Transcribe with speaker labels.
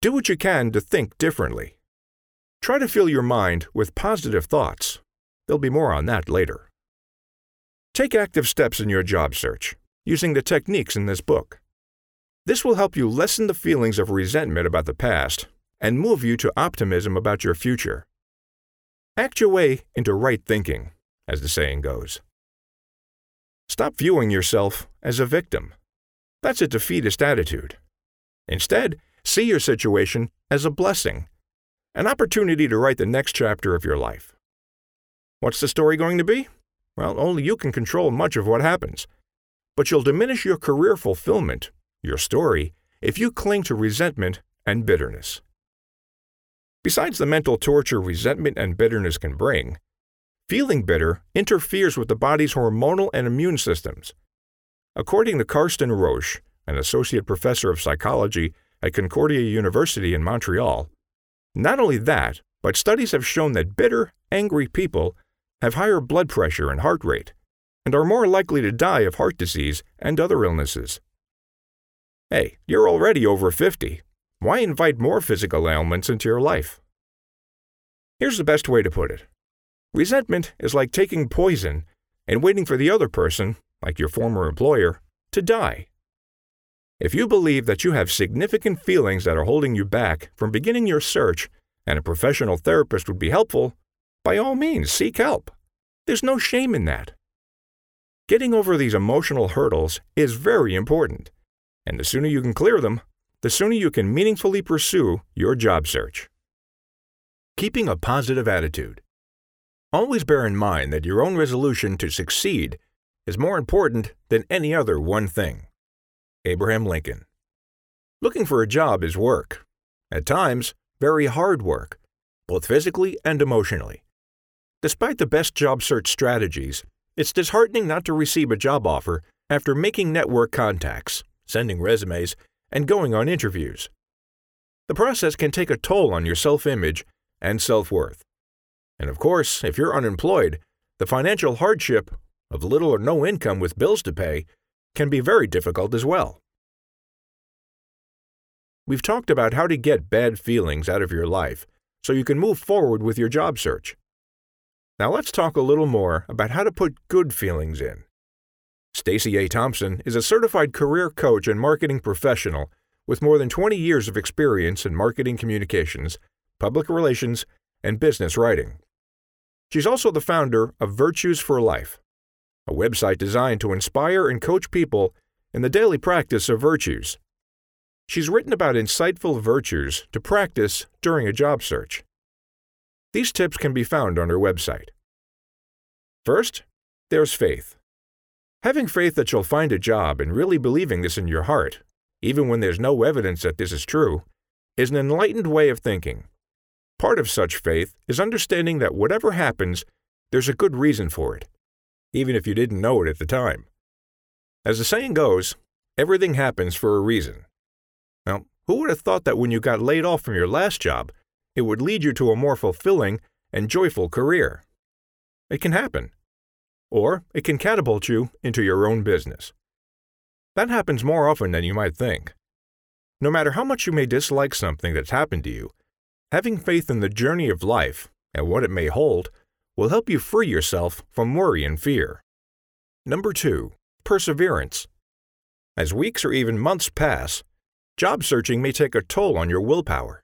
Speaker 1: Do what you can to think differently. Try to fill your mind with positive thoughts. There'll be more on that later. Take active steps in your job search, using the techniques in this book. This will help you lessen the feelings of resentment about the past and move you to optimism about your future. Act your way into right thinking, as the saying goes. Stop viewing yourself as a victim. That's a defeatist attitude. Instead, see your situation as a blessing, an opportunity to write the next chapter of your life. What's the story going to be? Well, only you can control much of what happens. But you'll diminish your career fulfillment, your story, if you cling to resentment and bitterness. Besides the mental torture resentment and bitterness can bring, feeling bitter interferes with the body's hormonal and immune systems. According to Karsten Roche, an associate professor of psychology at Concordia University in Montreal, not only that, but studies have shown that bitter, angry people have higher blood pressure and heart rate, and are more likely to die of heart disease and other illnesses. Hey, you're already over 50. Why invite more physical ailments into your life? Here's the best way to put it. Resentment is like taking poison and waiting for the other person, like your former employer, to die. If you believe that you have significant feelings that are holding you back from beginning your search and a professional therapist would be helpful, by all means, seek help. There's no shame in that. Getting over these emotional hurdles is very important, and the sooner you can clear them, the sooner you can meaningfully pursue your job search. Keeping a positive attitude. Always bear in mind that your own resolution to succeed is more important than any other one thing. Abraham Lincoln. Looking for a job is work. At times, very hard work, both physically and emotionally. Despite the best job search strategies, it's disheartening not to receive a job offer after making network contacts, sending resumes, and going on interviews. The process can take a toll on your self-image and self-worth. And of course, if you're unemployed, the financial hardship of little or no income with bills to pay can be very difficult as well. We've talked about how to get bad feelings out of your life so you can move forward with your job search. Now let's talk a little more about how to put good feelings in. Stacey A. Thompson is a certified career coach and marketing professional with more than 20 years of experience in marketing communications, public relations, and business writing. She's also the founder of Virtues for Life, a website designed to inspire and coach people in the daily practice of virtues. She's written about insightful virtues to practice during a job search. These tips can be found on her website. First, there's faith. Having faith that you'll find a job and really believing this in your heart, even when there's no evidence that this is true, is an enlightened way of thinking. Part of such faith is understanding that whatever happens, there's a good reason for it, even if you didn't know it at the time. As the saying goes, everything happens for a reason. Now, who would have thought that when you got laid off from your last job, it would lead you to a more fulfilling and joyful career? It can happen. Or it can catapult you into your own business. That happens more often than you might think. No matter how much you may dislike something that's happened to you, having faith in the journey of life and what it may hold will help you free yourself from worry and fear. Number 2, perseverance. As weeks or even months pass, job searching may take a toll on your willpower.